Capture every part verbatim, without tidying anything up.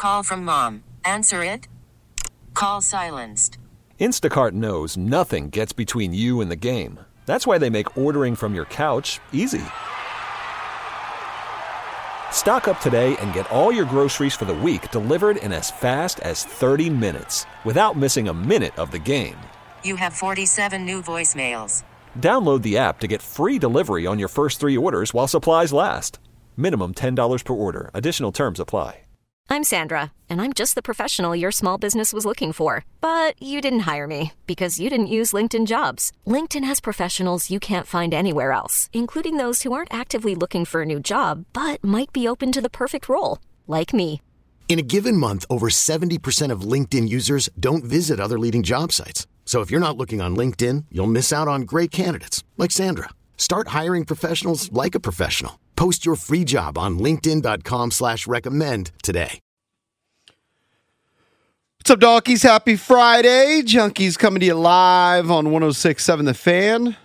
Call from mom. Answer it. Call silenced. Instacart knows nothing gets between you and the game. That's why they make ordering from your couch easy. Stock up today and get all your groceries for the week delivered in as fast as thirty minutes without missing a minute of the game. You have forty-seven new voicemails. Download the app to get free delivery on your first three orders while supplies last. Minimum ten dollars per order. Additional terms apply. I'm Sandra, and I'm just the professional your small business was looking for. But you didn't hire me because you didn't use LinkedIn Jobs. LinkedIn has professionals you can't find anywhere else, including those who aren't actively looking for a new job, but might be open to the perfect role, like me. In a given month, over seventy percent of LinkedIn users don't visit other leading job sites. So if you're not looking on LinkedIn, you'll miss out on great candidates like Sandra. Start hiring professionals like a professional. Post your free job on linkedin.com slash recommend today. What's up, donkeys? Happy Friday. Junkies coming to you live on one oh six point seven The Fan.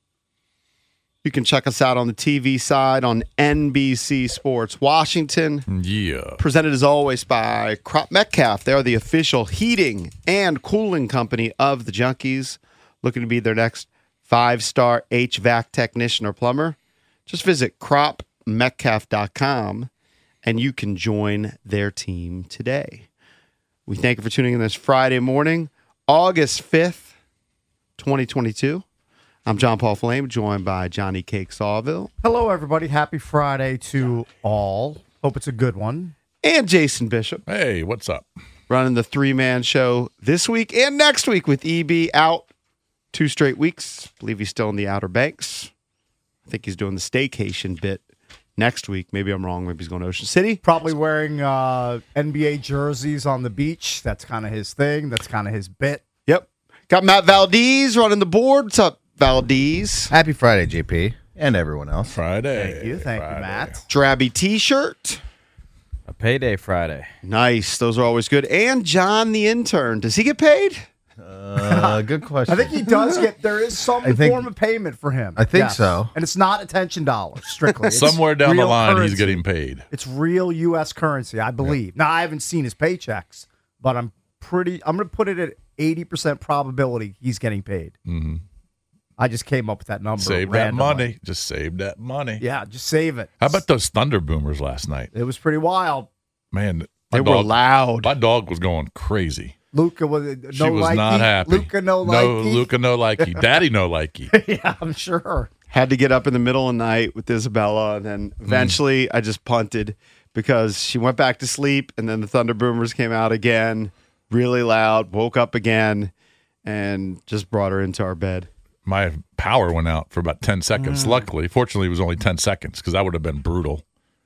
You can check us out on the T V side on N B C Sports Washington. Yeah. Presented as always by Crop Metcalf. They are the official heating and cooling company of the Junkies. Looking to be their next five-star H V A C technician or plumber? Just visit crop metcalf dot com and you can join their team today. We thank you for tuning in this Friday morning, August fifth, twenty twenty-two. I'm John Paul Flame, joined by Johnny Cake Sawville. Hello, everybody. Happy Friday to all. Hope it's a good one. And Jason Bishop. Hey, what's up? Running the three-man show this week and next week with E B out two straight weeks. I believe he's still in the Outer Banks. I think he's doing the staycation bit next week. Maybe I'm wrong. Maybe he's going to Ocean City. Probably wearing uh, N B A jerseys on the beach. That's kind of his thing. That's kind of his bit. Yep. Got Matt Valdez running the board. What's up, Valdez? Happy Friday, J P, and everyone else. Friday. Thank you. Thank Friday. you, Matt. Drabby T-shirt. A payday Friday. Nice. Those are always good. And John the intern. Does he get paid? Uh, good question. I think he does get, there is some I think- form of payment for him. I think Yes. so. And it's not attention dollars, strictly. It's Somewhere down the real line, currency. he's getting paid. It's real U S currency, I believe. Now, I haven't seen his paychecks, but I'm pretty, I'm going to put it at eighty percent probability he's getting paid. Mm-hmm. I just came up with that number. Save that randomly. money. Just save that money. Yeah, just save it. How about those Thunder Boomers last night? It was pretty wild. Man, They my were dog, loud. My dog was going crazy. Luca was no She was likey. not happy. Luca no likey. No, Luca no likey. Daddy no likey. Yeah, I'm sure. Had to get up in the middle of the night with Isabella, and then eventually I just punted because she went back to sleep, and then the Thunder Boomers came out again, really loud, woke up again, and just brought her into our bed. My power went out for about ten seconds. Mm. Luckily, fortunately, it was only ten seconds because that would have been brutal.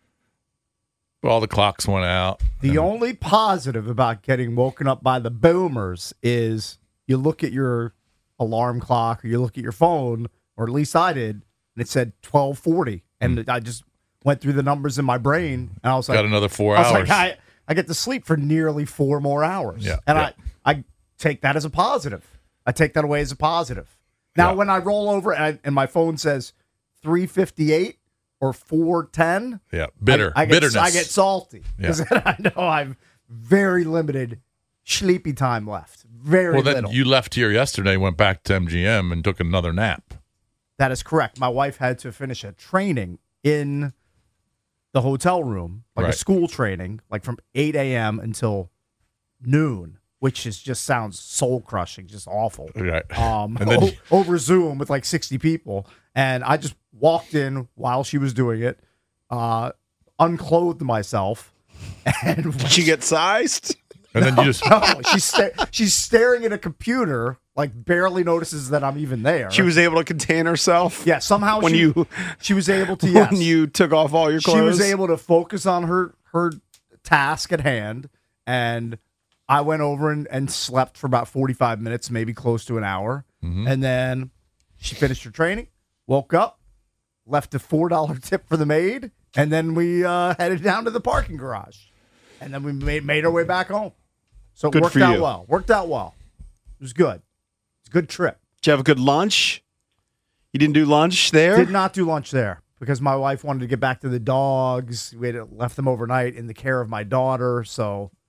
But all the clocks went out. The and- only positive about getting woken up by the boomers is you look at your alarm clock or you look at your phone, or at least I did, and it said twelve forty. And Mm. I just went through the numbers in my brain, and I was like, Got another four I was hours. like, I, I get to sleep for nearly four more hours. Yeah, and yeah. I, I take that as a positive. I take that away as a positive. Now, Yeah. when I roll over and, I, and my phone says three fifty-eight or four ten, yeah, bitter. I, I get, Bitterness. I get salty because Yeah. then I know I've very limited sleepy time left. Very well, then little. you left here yesterday, went back to M G M, and took another nap. That is correct. My wife had to finish a training in the hotel room, like Right. a school training, like from eight a.m. until noon, which is just sounds soul crushing, just awful. Right. Um, And then- o- over Zoom with like sixty people, and I just walked in while she was doing it, uh, unclothed myself, and Did she get sized? And then you just no, she's sta- she's staring at a computer, like barely notices that I'm even there. She was able to contain herself? yeah, somehow When she, you she was able to. Yes, when you took off all your clothes? she was able to focus on her her task at hand, and I went over and, and slept for about forty-five minutes, maybe close to an hour, Mhm. and then she finished her training, woke up, left a four dollar tip for the maid, and then we uh, headed down to the parking garage, and then we made made our way back home. So it Good worked for out you. well. Worked out well. It was good. It's a good trip. Did you have a good lunch? You didn't do lunch there? Did not do lunch there because my wife wanted to get back to the dogs. We had left them overnight in the care of my daughter, so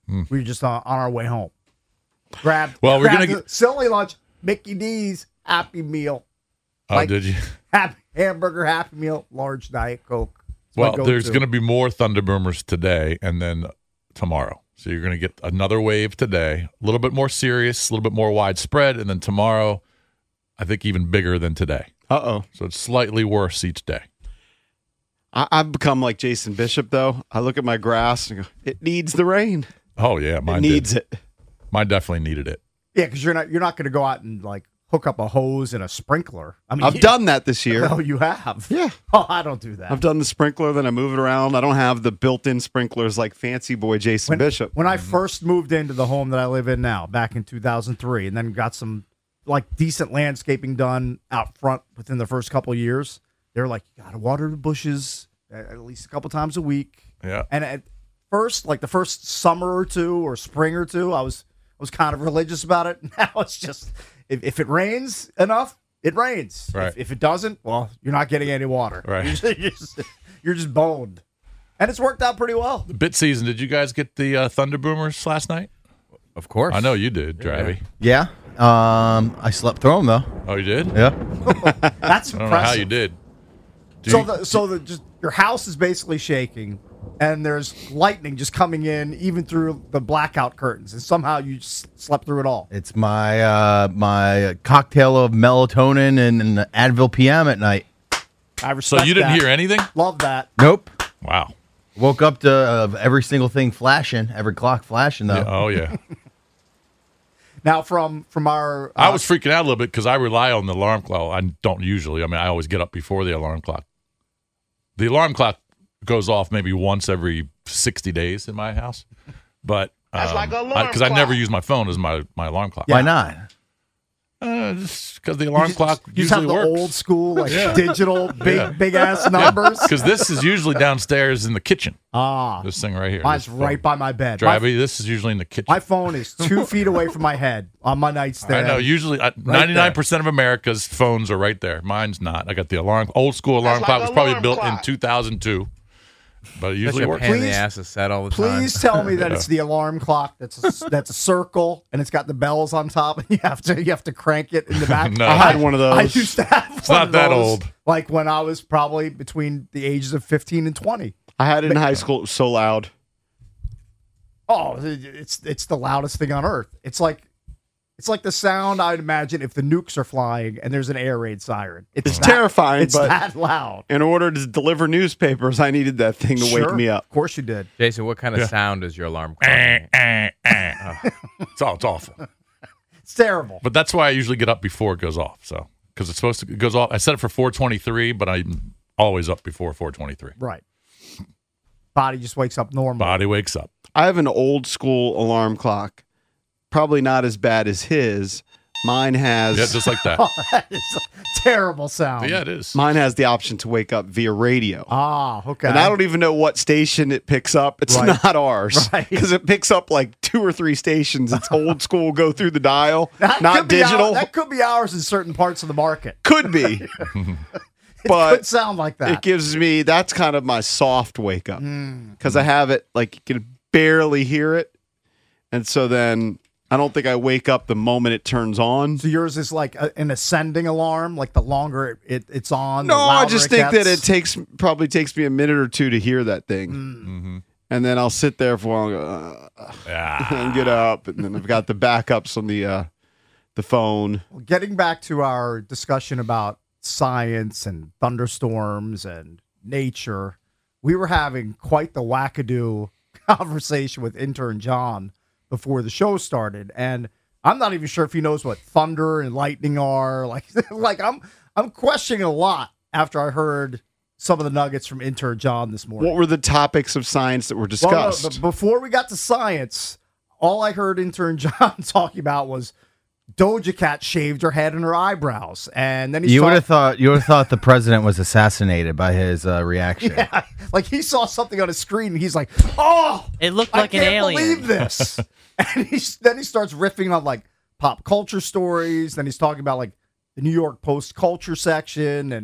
We were just on, on our way home. Grab. Well, we're grabbed gonna the silly lunch. Mickey D's Happy Meal. Oh, Like, did you? Happy hamburger, Happy Meal, large Diet Coke. It's my Well, go-to. there's going to be more Thunder Boomers today and then tomorrow. So you're going to get another wave today, a little bit more serious, a little bit more widespread, and then tomorrow, I think even bigger than today. Uh-oh. So it's slightly worse each day. I- I've become like Jason Bishop, though. I look at my grass and go, it needs the rain. Oh yeah, It mine needs did. it. Mine definitely needed it. Yeah, because you're not you're not going to go out and like hook up a hose and a sprinkler. I mean, I've you- done that this year. Oh, you have? Yeah. Oh, I don't do that. I've done the sprinkler, then I move it around. I don't have the built-in sprinklers like fancy boy Jason when, Bishop. When I first moved into the home that I live in now, back in two thousand three, and then got some like decent landscaping done out front within the first couple of years, they were like, you got to water the bushes at at least a couple times a week. Yeah. And at first, like the first summer or two or spring or two, I was I was kind of religious about it. Now it's just if, if it rains enough, it rains. Right. If, if it doesn't, well, you're not getting any water. Right. You're just, you're just, you're just boned. And it's worked out pretty well. Bit season. Did you guys get the uh, Thunder Boomers last night? Of course. I know you did, Dravy. Yeah. Um, I slept through them, though. Oh, you did? Yeah. That's I don't impressive. know how you did. Do So you- the so the just your house is basically shaking, and there's lightning just coming in even through the blackout curtains, and somehow you s- slept through it all. It's my uh, my cocktail of melatonin and, and Advil P M at night. I so respect you didn't that. hear anything? Love that. Nope. Wow. Woke up to uh, every single thing flashing, every clock flashing, though. Yeah, oh, yeah. Now from from our uh, I was freaking out a little bit because I rely on the alarm clock. I don't usually. I mean, I always get up before the alarm clock. The alarm clock goes off maybe once every sixty days in my house, but because um, I, I never use my phone as my, my alarm clock. Why not? Uh, just because the alarm just- clock you just usually have the works. old school like Yeah. digital big Yeah. big ass numbers. Because this is usually downstairs in the kitchen. Ah, This thing right here. mine's this right phone. by my bed. My, Dravy, this is usually in the kitchen. my phone is two feet away from my head on my nightstand. I know. Usually, uh, ninety-nine percent of America's phones are right there. Mine's not. I got the alarm. Old school alarm clock was probably built in two thousand two, but it usually Such a works. pain in the Please- ass to set all the time. Please tell me that Yeah. it's the alarm clock that's a, that's a circle and it's got the bells on top and you have to you have to crank it in the back. No. I had one of those. I used to have It's one not of that those, old. like when I was probably between the ages of fifteen and twenty. I had it in high school. It was so loud. Oh, it's it's the loudest thing on earth. It's like it's like the sound I'd imagine if the nukes are flying and there's an air raid siren. It's that- terrifying, It's but that loud. in order to deliver newspapers, I needed that thing to Sure. wake me up. Of course you did. Jason, what kind of Yeah. sound is your alarm clock? Eh, eh, eh. It's all. It's awful. It's terrible. But that's why I usually get up before it goes off. So because it's supposed to it goes off. I set it for four twenty-three, but I'm always up before four twenty-three. Right. Body just wakes up normal. Body wakes up. I have an old school alarm clock, probably not as bad as his. Mine has Yeah, just like that. Oh, that is a terrible sound. Yeah, it is. mine has the option to wake up via radio. Ah, okay. And I don't even know what station it picks up. It's Right. not ours. Right. Because it picks up like two or three stations. It's old school, go through the dial, That not could be digital. our- that could be ours in certain parts of the market. Could be. It But could sound like that. it gives me, that's kind of my soft wake up. Mm. Because I have it, like, you can barely hear it. And so then I don't think I wake up the moment it turns on. So yours is like a, an ascending alarm. Like the longer it, it it's on, No, the I louder just it think that gets. it takes probably takes me a minute or two to hear that thing. Mm-hmm. And then I'll sit there for a while and, go, uh, Yeah. and get up. And then I've got the backups on the uh, the phone. Getting back to our discussion about science and thunderstorms and nature, we were having quite the wackadoo conversation with intern John before the show started, and I'm not even sure if he knows what thunder and lightning are. Like, like I'm I'm questioning a lot after I heard some of the nuggets from intern John this morning. What were the topics of science that were Well, no, discussed? but before we got to science, all I heard intern John talking about was Doja Cat shaved her head and her eyebrows, and then he You saw, would have thought you would have thought the president was assassinated by his uh, reaction. yeah, like he saw something on his screen, and he's like, "Oh, It looked I like an can't alien." believe this!" And he's then he starts riffing on like pop culture stories. Then he's talking about like the New York Post culture section, and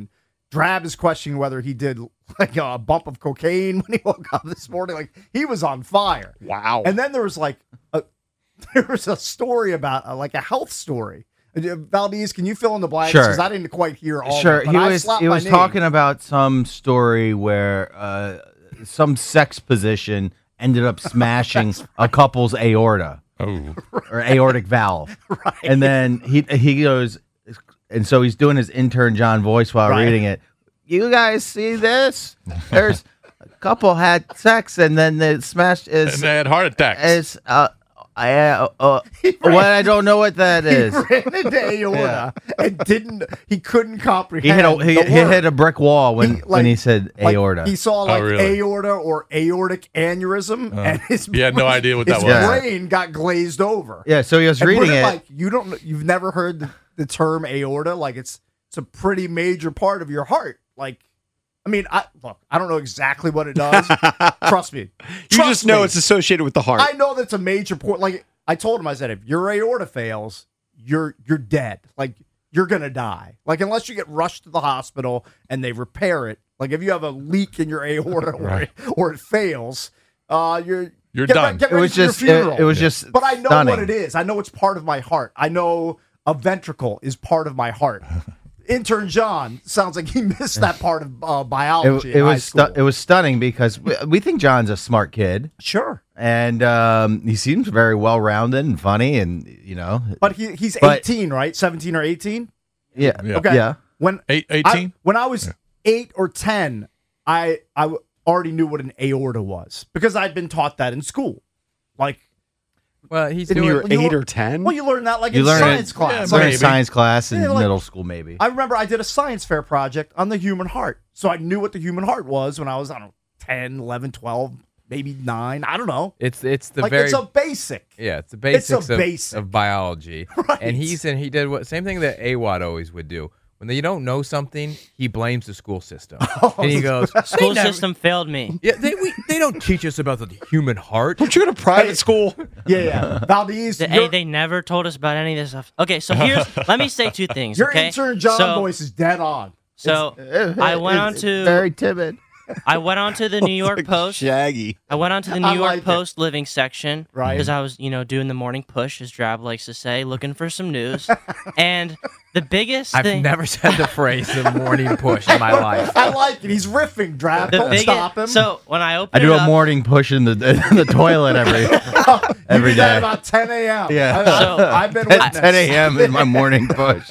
Drab is questioning whether he did like a bump of cocaine when he woke up this morning. Like he was on fire. Wow. And then there was like a there was a story about uh, like a health story. Uh, Valdez, can you fill in the blanks? Sure. Because I didn't quite hear all. Sure, of it, he but I was slapped he my was name. talking about some story where uh, some sex position ended up smashing a couple's aorta Oh, or aortic valve, Right. and then he he goes, and so he's doing his intern John voice while Right. reading it. You guys see this? There's a couple had sex and then they smashed. and Is they had heart attacks. is uh, I uh, uh, what I don't know what that is. He ran into aorta and didn't. He couldn't comprehend. He hit a he, the he word. hit a brick wall when He, like- when he said Like, aorta. He saw like really? aorta or aortic aneurysm, and his he had no idea what that his was. brain got glazed over. yeah, so he was And reading put it. Like you don't, you've never heard the, the term aorta. Like it's it's a pretty major part of your heart. Like, I mean, I look, I don't know exactly what it does. Trust me. You Trust just know me. it's associated with the heart. I know that's a major point. Like I told him, I said, if your aorta fails, you're you're dead. Like you're gonna die. Like unless you get rushed to the hospital and they repair it. Like if you have a leak in your aorta or, Right. it, or it fails, uh, you're You're get, done. Get it ready was for your just it, funeral. it was just But I know stunning. what it is. I know it's part of my heart. I know a ventricle is part of my heart. Intern John sounds like he missed that part of uh, biology. It, it in high was school. stu- it was stunning because we, we think John's a smart kid Sure, and um, he seems very well rounded and funny and you know but he he's But- eighteen, right? Seventeen or eighteen? yeah Yeah. Okay. yeah When Eight, I, eighteen? when I was eight or ten, I I w- already knew what an aorta was because I'd been taught that in school. Like, Well, he's When doing. you were you eight were- or ten? well, you learn that like you in learn science it, class. learn Like, in science class in Yeah, like- middle school maybe. I remember I did a science fair project on the human heart, so I knew what the human heart was when I was I don't know ten, eleven, twelve, maybe nine. I don't know. It's it's the like very it's a basic. yeah, it's the it's a basics of, basic. of biology. Right. And he's and he did what same thing that A W O D always would do. When they don't know something, he blames the school system, and he goes, School "They never- system failed me. Yeah, they we, they don't teach us about the human heart. Don't you go to private school? Yeah, yeah. Valdez, The, your, hey, they never told us about any of this stuff. Okay, so here's let me say two things. your okay, intern John so, voice is dead on. So I went on It's to very timid. I went on to the New York Post. Shaggy. I went on to the New I York like it. Post living section, Right. Because I was, you know, doing the morning push, as Drab likes to say, looking for some news. And the biggest I've thing, never said the phrase "the morning push" in my life. I like it. He's riffing, Drab. the Don't biggest, stop him. So when I I opened do it a up, morning push in the in the toilet every every you do that day. about ten a.m. Yeah. I, I, So- I've been At witness. ten a.m. is my morning push.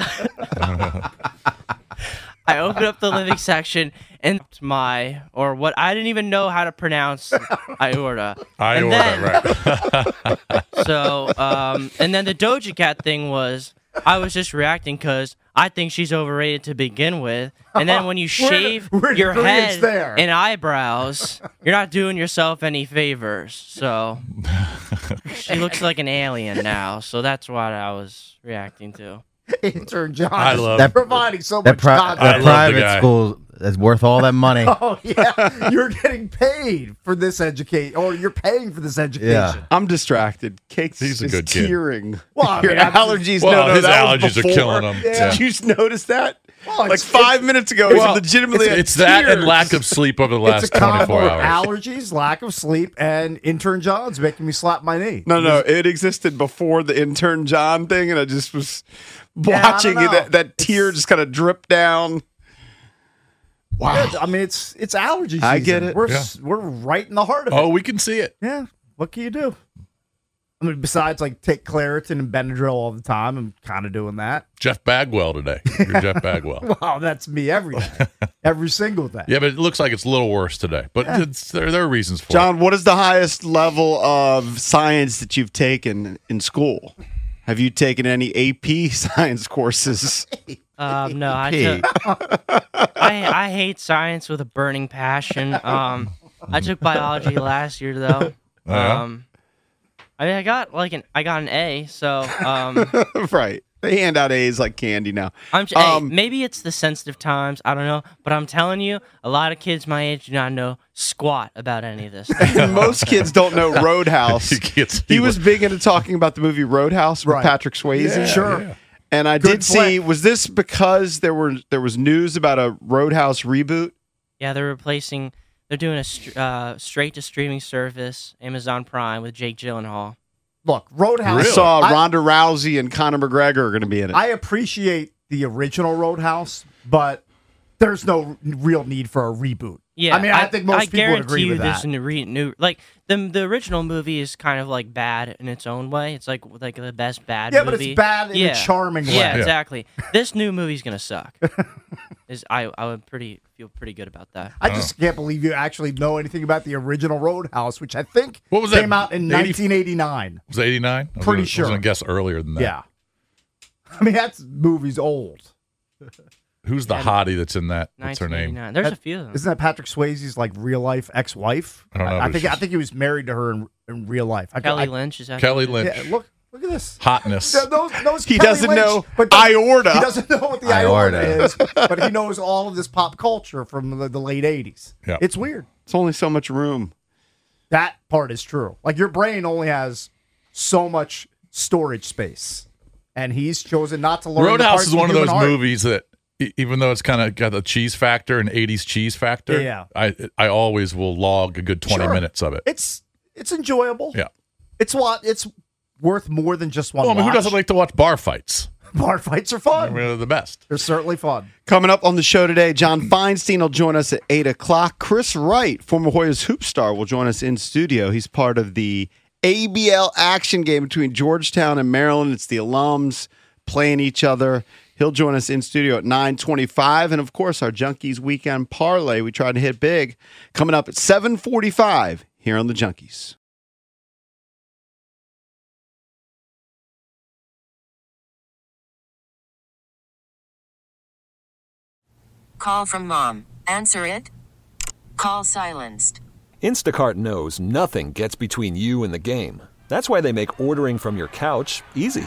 I opened up the living section and my or what I didn't even know how to pronounce aorta. I and order then, right. So, um, and then the Doja Cat thing was, I was just reacting because I think she's overrated to begin with. And then when you shave we're in your agreement head there. and eyebrows, you're not doing yourself any favors. So, she looks like an alien now. So that's what I was reacting to. Intern John I is love- That- providing so That, much pri- content. I that love the private guy. school is worth all that money. Oh yeah, you're getting paid for this educate, or you're paying for this education. Yeah. I'm distracted. Cake's He's a is good kid. tearing. Well, I Your mean, I'm allergies. Well, no, no, his that was allergies are before. killing him. Yeah. Did you notice that? Well, like it's- five minutes ago, Well, he's legitimately. it's, at it's that and tears. lack of sleep over the It's last a combo twenty-four of hours. allergies, lack of sleep, and intern John's making me slap my knee. No, no, it existed before the intern John thing, and I just was Yeah, I watching don't it, know. that, that tear just kind of drip down. Wow. I mean, it's it's allergy season. I get it. We're Yeah. s we're right in the heart of it. Oh, we can see it. Yeah. What can you do? I mean, besides like take Claritin and Benadryl all the time, I'm kind of doing that. Jeff Bagwell today. You're Jeff Bagwell. Wow, that's me every day, every single day. Yeah, but it looks like it's a little worse today. But it's, there, there are reasons for it. John, what is the highest level of science that you've taken in school? Have you taken any A P science courses? Um, no, I, P. took, I I hate science with a burning passion. Um, I took biology last year though. Oh, yeah? Um, I mean, I got like an I got an A. So um, Right. They hand out A's like candy now. I'm j- Um, hey, maybe it's the sensitive times. I don't know, but I'm telling you, a lot of kids my age do not know squat about any of this. And most kids don't know Roadhouse. He gets- He was big into talking about the movie Roadhouse with Right. Patrick Swayze. Yeah, sure. yeah. And I Good did see, flick. was this because there were there was news about a Roadhouse reboot? Yeah, they're replacing. They're doing a str- uh, straight to streaming service, Amazon Prime, with Jake Gyllenhaal. Look, Roadhouse. I saw I- Ronda Rousey and Conor McGregor are going to be in it. I appreciate the original Roadhouse, but there's no real need for a reboot. Yeah, I mean, I, think most I people would guarantee agree you with there's that. a re- new like the the original movie is kind of like bad in its own way. It's like like the best bad Yeah, movie. but it's bad in a yeah. charming way. Yeah, Yeah. exactly. This new movie's gonna suck. is I I would pretty feel pretty good about that. I just can't believe you actually know anything about the original Roadhouse, which I think What was that? came out in eighty nineteen eighty-nine. Was it eighty-nine? Pretty I was sure. going to guess earlier than that. Yeah. I mean, that's movie's old. Who's the Yeah, hottie that's in that? What's her name? nineteen eighty-nine. There's That- a few of them. Isn't that Patrick Swayze's like real life ex wife? I don't know I, who think she's- I think he was married to her in, in real life. I, Kelly I, Lynch is that Kelly Lynch. Yeah, look look at this. Hotness. Yeah, those, those He Kelly doesn't Lynch, know but doesn't- aorta. He doesn't know what the Aorta. aorta, is, but he knows all of this pop culture from the, the late eighties. Yeah. It's weird. It's only so much room. That part is true. Like your brain only has so much storage space, and he's chosen not to learn. the Roadhouse parts is one of human those heart. movies that, e- even though it's kind of got the cheese factor, an eighties cheese factor, Yeah. I I always will log a good twenty Sure. minutes of it. It's it's enjoyable. Yeah. It's what it's worth more than just one. Well, I mean, who watch. doesn't like to watch bar fights? Bar fights are I fun. mean, they're the best. They're certainly fun. Coming up on the show today, John Feinstein will join us at eight o'clock. Chris Wright, former Hoyas hoop star, will join us in studio. He's part of the A B L action game between Georgetown and Maryland. It's the alums playing each other. He'll join us in studio at nine twenty-five. And, of course, our Junkies Weekend Parlay. We tried to hit big. Coming up at seven forty-five here on the Junkies. Call from mom. Answer it. Call silenced. Instacart knows nothing gets between you and the game. That's why they make ordering from your couch easy.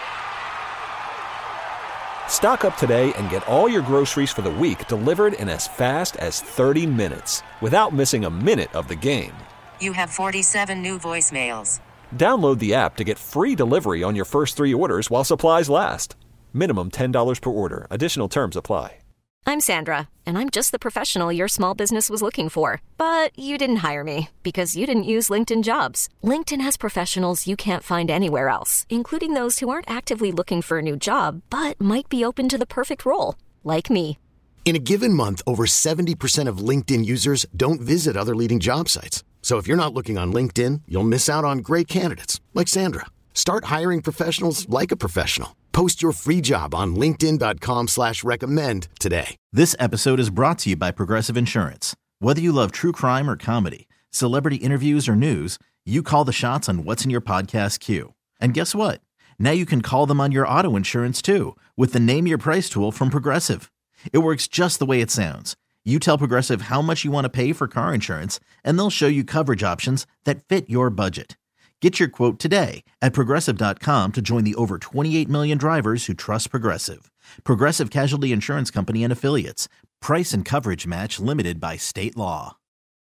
Stock up today and get all your groceries for the week delivered in as fast as thirty minutes without missing a minute of the game. You have forty-seven new voicemails. Download the app to get free delivery on your first three orders while supplies last. Minimum ten dollars per order. Additional terms apply. I'm Sandra, and I'm just the professional your small business was looking for. But you didn't hire me because you didn't use LinkedIn Jobs. LinkedIn has professionals you can't find anywhere else, including those who aren't actively looking for a new job, but might be open to the perfect role, like me. In a given month, over seventy percent of LinkedIn users don't visit other leading job sites. So if you're not looking on LinkedIn, you'll miss out on great candidates like Sandra. Start hiring professionals like a professional. Post your free job on linkedin.com slash recommend today. This episode is brought to you by Progressive Insurance. Whether you love true crime or comedy, celebrity interviews or news, you call the shots on what's in your podcast queue. And guess what? Now you can call them on your auto insurance too with the Name Your Price tool from Progressive. It works just the way it sounds. You tell Progressive how much you want to pay for car insurance, and they'll show you coverage options that fit your budget. Get your quote today at Progressive dot com to join the over twenty-eight million drivers who trust Progressive. Progressive Casualty Insurance Company and Affiliates. Price and coverage match limited by state law.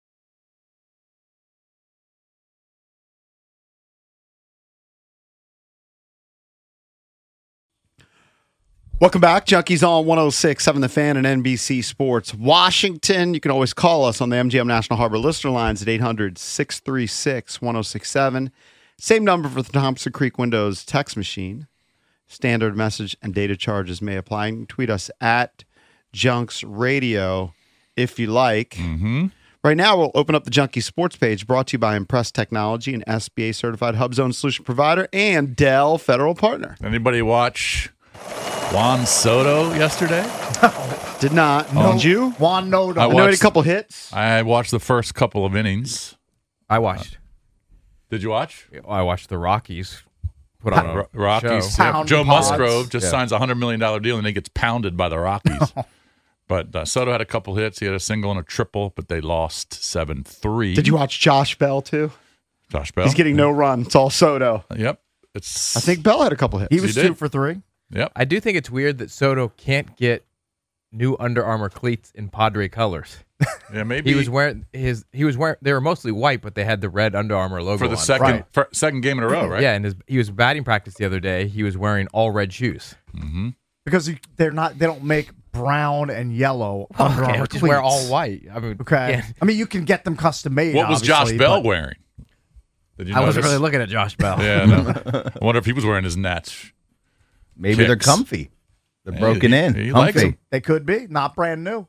Welcome back. Junkies on one oh six point seven The Fan and N B C Sports Washington. You can always call us on the M G M National Harbor listener lines at eight hundred, six three six, one oh six seven. Same number for the Thompson Creek Windows text machine. Standard message and data charges may apply. You can tweet us at Junks Radio if you like. Mm-hmm. Right now, we'll open up the Junkie Sports page brought to you by Impress Technology, an S B A-certified Hub Zone solution provider, and Dell Federal Partner. Anybody watch Juan Soto yesterday? Did not. Oh. Did you? Juan Noto. I I know he had a watched- couple hits. I watched the first couple of innings. I watched. Did you watch? I watched the Rockies put on a Ro- Rockies. show. Yeah, Pound Joe pods. Musgrove just Yeah. signs a hundred million dollar deal and he gets pounded by the Rockies. But uh, Soto had a couple hits. He had a single and a triple, but they lost seven three. Did you watch Josh Bell, too? Josh Bell? He's getting no run. It's all Soto. Yep. It's. I think Bell had a couple hits. He was He two did. for three. Yep. I do think it's weird that Soto can't get new Under Armour cleats in Padre colors. Yeah, maybe He was wearing his. He was wearing. They were mostly white, but they had the red Under Armour logo for the on. second Right. for second game in a row, right? Yeah, and his, he was batting practice the other day. He was wearing all red shoes. Mm-hmm. Because you, they're not. They don't make brown and yellow Under Okay, Armour just wear cleats. all white. I mean, Okay. yeah. I mean, you can get them custom made. What was Josh obviously, Bell but- wearing? Did you I wasn't notice? really looking at Josh Bell. Yeah, no. I wonder if he was wearing his Nats. Maybe they're Kicks. comfy. They're Hey, broken he- in. he likes comfy. them. They could be not brand new.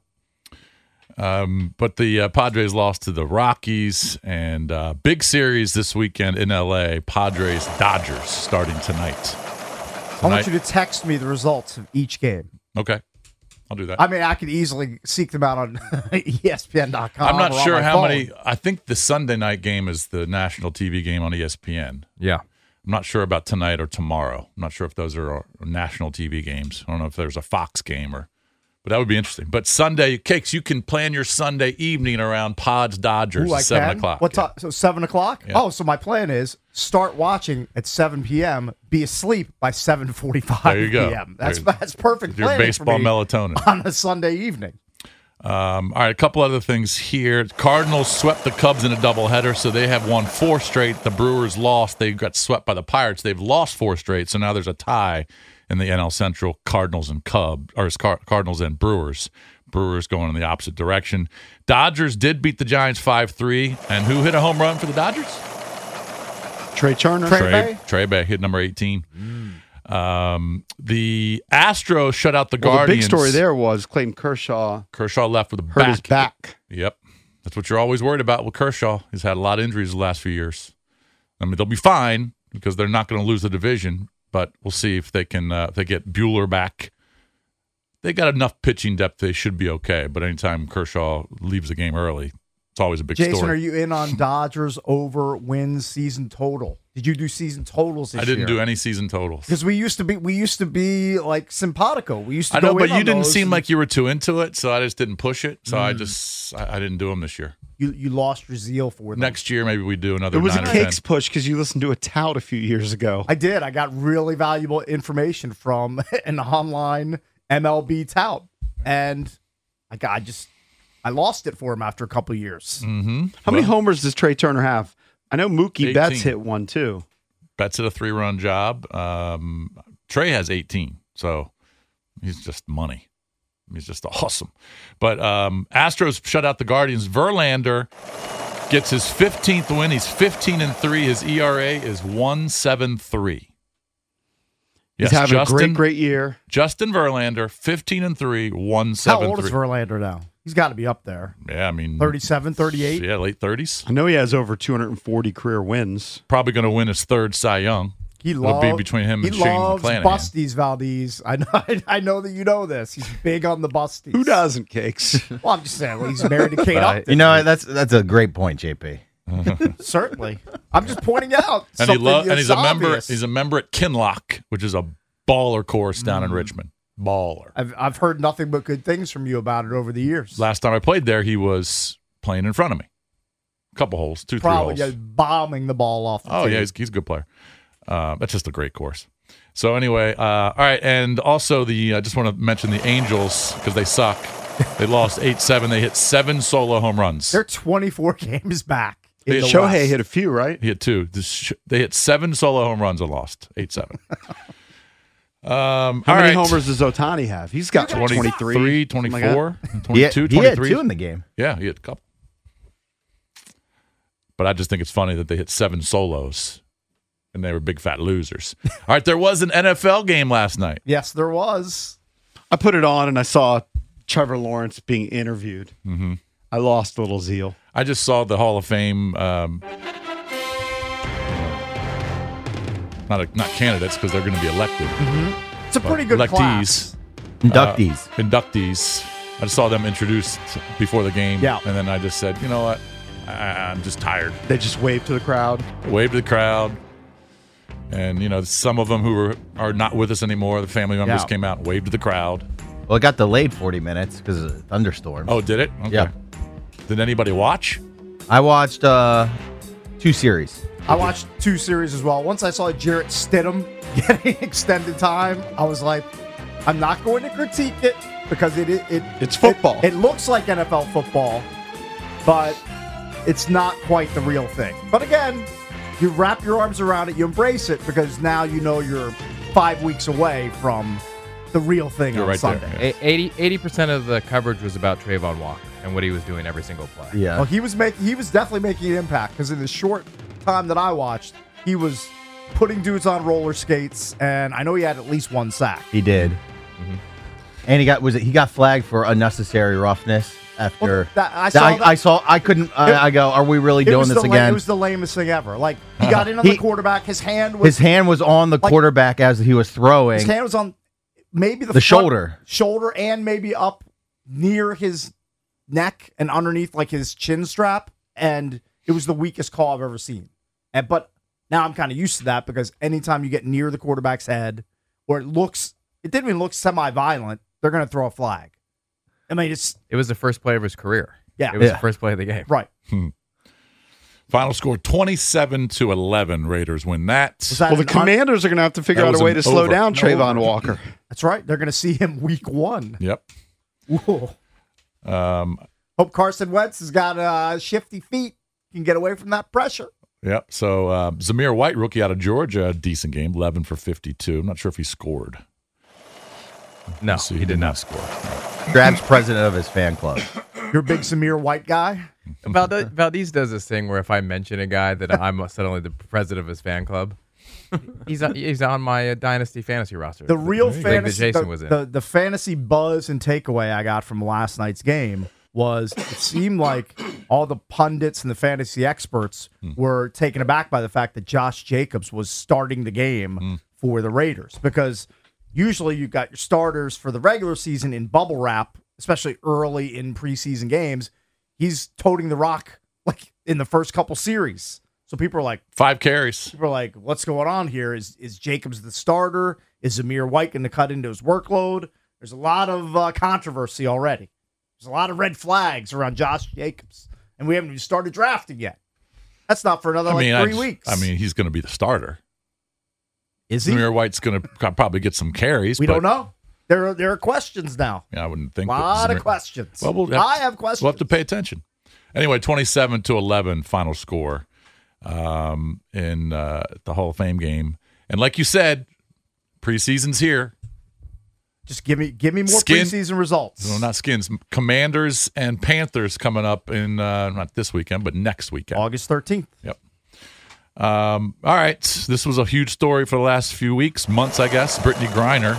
Um, but the uh, Padres lost to the Rockies, and uh, big series this weekend in L A. Padres Dodgers starting tonight. I want Tonight- you to text me the results of each game. Okay, I'll do that. I mean, I could easily seek them out on E S P N dot com. I'm not or on sure my how phone. many. I think the Sunday night game is the national T V game on E S P N. Yeah. I'm not sure about tonight or tomorrow. I'm not sure if those are national T V games. I don't know if there's a Fox game or, but that would be interesting. But Sunday, Cakes, you can plan your Sunday evening around Pods Dodgers Ooh, I at seven can? o'clock. What time? So seven o'clock. Yeah. Oh, so my plan is start watching at seven p.m. Be asleep by seven forty-five There you go. p.m. That's There- that's perfect. Your planning baseball for me melatonin. on a Sunday evening. Um, all right, a couple other things here. Cardinals swept the Cubs in a doubleheader, so they have won four straight. The Brewers lost. They got swept by the Pirates. They've lost four straight, so now there's a tie in the N L Central. Cardinals and Cubs, or it's Car- Cardinals and Brewers. Brewers going in the opposite direction. Dodgers did beat the Giants five three, and who hit a home run for the Dodgers? Trey Turner. Trey Trey, Bay? Trey Bay hit number eighteen. Um, the Astros shut out the Well, the Guardians. big story there was Clayton Kershaw Kershaw left with a hurt back. his back. Yep. That's what you're always worried about with Kershaw. He's had a lot of injuries the last few years. I mean, they'll be fine because they're not going to lose the division, but we'll see if they can uh, if they get Bueller back. They got enough pitching depth. They should be okay. But anytime Kershaw leaves the game early, it's always a big Jason, story. are you in on Dodgers over wins season total? Did you do season totals this I didn't year? do any season totals. Because we used to be, we used to be like simpatico. We used to. I know, go but in on you didn't those seem and like you were too into it, so I just didn't push it. So I Mm. just I, I didn't do them this year. you you lost your zeal for them. Next year, maybe we do another. It was nine a or cakes ten. push because you listened to a tout a few years ago. I did. I got really valuable information from an online M L B tout, and I got I just I lost it for him after a couple of years. Mm-hmm. How many homers does Trey Turner have? I know Mookie Betts eighteen. hit one too. Betts at a three-run job. Um, Trey has eighteen, so he's just money. He's just awesome. But um, Astros shut out the Guardians. Verlander gets his fifteenth win. He's fifteen and three. His E R A is one seven three. He's having a great, great year. Justin Verlander, fifteen and three, one seven three. How old is Verlander now? He's got to be up there. Yeah, I mean thirty-seven, thirty-eight. Yeah, late thirties. I know he has over two hundred forty career wins. Probably going to win his third Cy Young. He It'll loves be between him he and Shane loves McClanahan. busties, Valdez. I know. I know that you know this. He's big on the busties. Who doesn't, Cakes? Well, I'm just saying. Well, he's married to Kate Right. Upton. You know what? That's that's a great point, J P. Certainly. I'm just pointing out. And he something lo- and that's he's a member. obvious. He's a member at Kinlock, which is a baller course down in Richmond. Baller. I've I've heard nothing but good things from you about it over the years. Last time I played there, he was playing in front of me. A couple holes, two, Probably three holes. yeah, bombing the ball off. The Oh tee. yeah, he's, he's a good player. Uh, that's just a great course. So anyway, uh, all right, and also the I just want to mention the Angels because they suck. They lost eight seven. They hit seven solo home runs. They're twenty-four games back. In They- the Shohei West. hit a few, right? He hit two. This sh- They hit seven solo home runs and lost eight seven. Um, How all many right. homers does Otani have? He's got twenty-three, twenty-three, something like twenty-four, that. He had, twenty-two, he had twenty-three. two in the game. Yeah, he had a couple. But I just think it's funny that they hit seven solos and they were big fat losers. All right, there was an N F L game last night. Yes, there was. I put it on and I saw Trevor Lawrence being interviewed. Mm-hmm. I lost a little zeal. I just saw the Hall of Fame, um, not a, not candidates because they're going to be elected. It's a but pretty good electees, class. Inductees. uh, inductees. I just saw them introduced before the game, Yeah. and then I just said, you know what, I, I'm just tired. They just waved to the crowd. Waved to the crowd, and you know some of them who are, are not with us anymore. The family members Yeah. came out and waved to the crowd. Well, it got delayed forty minutes because of the thunderstorm. Oh, did it? Okay. Yeah. Did anybody watch? I watched uh, two series. I watched two series as well. Once I saw Jarrett Stidham getting extended time, I was like, I'm not going to critique it because it it, it It's football. It, it looks like N F L football, but it's not quite the real thing. But again, you wrap your arms around it, you embrace it because now you know you're five weeks away from the real thing You're on right Sunday. there, A- eighty percent of the coverage was about Trayvon Walker and what he was doing every single play. Yeah. Well, he was making he was definitely making an impact because in the short time that I watched, he was putting dudes on roller skates, and I know he had at least one sack. He did. Mm-hmm. And he got was it he got flagged for unnecessary roughness after Well, that- I that- saw I, that- I saw I couldn't I, I go, are we really It doing was this the la- again? It was the lamest thing ever. Like he got in on He- the quarterback, his hand was His hand was on the like- quarterback as he was throwing. his hand was on maybe the, The front shoulder. shoulder, and maybe up near his neck and underneath like his chin strap, and it was the weakest call I've ever seen. And but now I'm kind of used to that because anytime you get near the quarterback's head, or it looks, it didn't even look semi-violent, they're going to throw a flag. I mean, it's It was the first play of his career. Yeah. It was Yeah. the first play of the game. right. Final score twenty-seven to eleven. Raiders win that. Was that Well, the an un- Commanders are going to have to figure That out was a way an to slow over. down An Trayvon over. Walker. That's right. They're going to see him week one. Yep. Ooh. Um, Hope Carson Wentz has got uh, shifty feet, can get away from that pressure. yep. So uh, Zamir White, rookie out of Georgia, decent game, eleven for fifty-two. I'm not sure if he scored. No, Let's see, he did not. score. Grabs president of his fan club. You're a big Samir White guy. Valde- Valdez does this thing where if I mention a guy that I'm suddenly the president of his fan club, he's on, he's on my uh, Dynasty fantasy roster. The real league that fantasy, Jason the, was in. the, the fantasy buzz and takeaway I got from last night's game was it seemed like all the pundits and the fantasy experts were taken aback by the fact that Josh Jacobs was starting the game for the Raiders, because usually you've got your starters for the regular season in bubble wrap, especially early in preseason games. He's toting the rock like in the first couple series. So people are like, Five carries. people are like, what's going on here? Is is Jacobs the starter? Is Zamir White going to cut into his workload? There's a lot of uh, controversy already. There's a lot of red flags around Josh Jacobs, and we haven't even started drafting yet. That's not for another I mean, like I three just- weeks. I mean, he's going to be the starter. is he? Zamir White's going to probably get some carries. We but, don't know. There are there are questions now. Yeah, I wouldn't A think. that lot of Zamir- questions. Well, we'll have I to- have questions. We'll have to pay attention. Anyway, twenty-seven to eleven final score um, in uh, the Hall of Fame game. And like you said, preseason's here. Just give me give me more Skin- preseason results. No, not Skins. Commanders and Panthers coming up in, uh, not this weekend, but next weekend. August thirteenth. Yep. Um, all right. This was a huge story for the last few weeks, months, I guess. Brittany Griner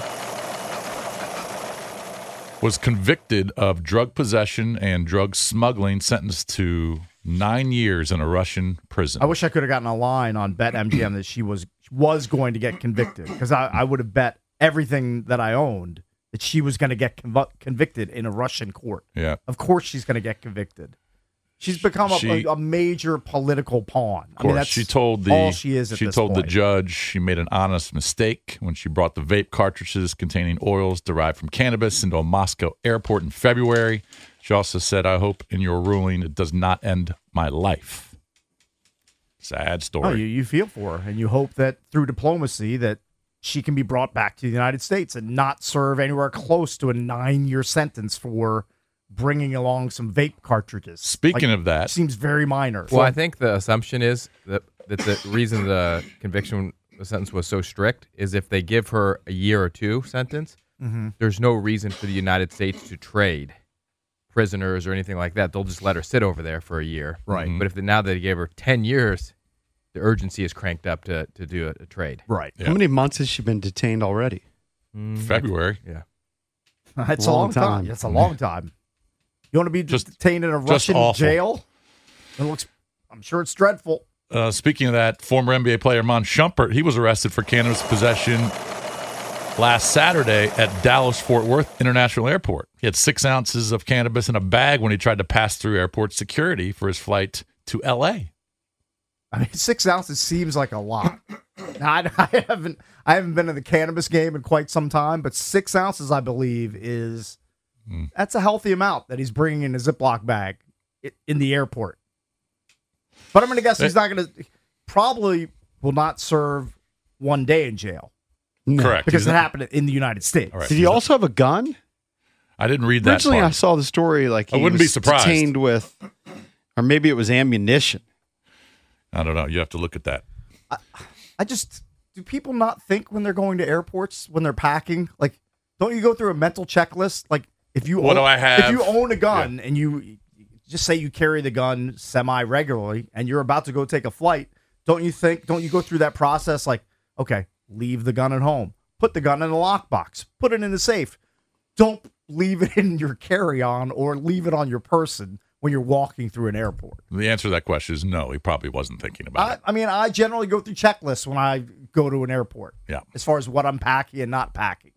was convicted of drug possession and drug smuggling, sentenced to nine years in a Russian prison. I wish I could have gotten a line on BetMGM that she was was going to get convicted, because I, I would have bet everything that I owned that she was going to get conv- convicted in a Russian court. Yeah. Of course she's going to get convicted. She's become a, She- a, a major political pawn. Of I mean, course, that's she told the all she is at she this told the point. judge she made an honest mistake when she brought the vape cartridges containing oils derived from cannabis into a Moscow airport in February. She also said, "I hope in your ruling it does not end my life." Sad story. Oh, you, you feel for her, and you hope that through diplomacy that she can be brought back to the United States and not serve anywhere close to a nine-year sentence for bringing along some vape cartridges. Speaking Like, of that, seems very minor. Well, I think the assumption is that, that the reason the conviction, the sentence was so strict is if they give her a year or two sentence, Mhm. there's no reason for the United States to trade prisoners or anything like that. They'll just let her sit over there for a year. Right. But if the, now they gave her ten years, the urgency is cranked up to, to do a, a trade. Right. Yeah. How many months has she been detained already? February. Yeah. That's a Long long time. time. That's a long time. You want to be Just- detained in a just Russian awful. jail? It looks. I'm sure it's dreadful. Uh, speaking of that, former N B A player Mon Shumpert, he was arrested for cannabis possession last Saturday at Dallas-Fort Worth International Airport. He had six ounces of cannabis in a bag when he tried to pass through airport security for his flight to L A. I mean, six ounces seems like a lot. Now, I, I haven't. I haven't been in the cannabis game in quite some time, but six ounces, I believe, is that's a healthy amount that he's bringing in a Ziploc bag i- in the airport. But I'm going to guess he's not going to. Probably will not serve one day in jail. No, Correct. because He's it not- happened in the United States. All right. Did he also have a gun? I didn't read that Originally, part. I saw the story like I he wouldn't be was surprised. detained with, or maybe it was ammunition. I don't know. You have to look at that. I just do people not think when they're going to airports when they're packing? Like, don't you go through a mental checklist? Like, if you What own, do I have? If you own a gun and you just say you carry the gun semi regularly and you're about to go take a flight, don't you think? Don't you go through that process? Like, okay, leave the gun at home, put the gun in a lockbox, put it in the safe. Don't leave it in your carry-on or leave it on your person when you're walking through an airport. The answer to that question is no. He probably wasn't thinking about I, it. I mean, I generally go through checklists when I go to an airport. Yeah. As far as what I'm packing and not packing.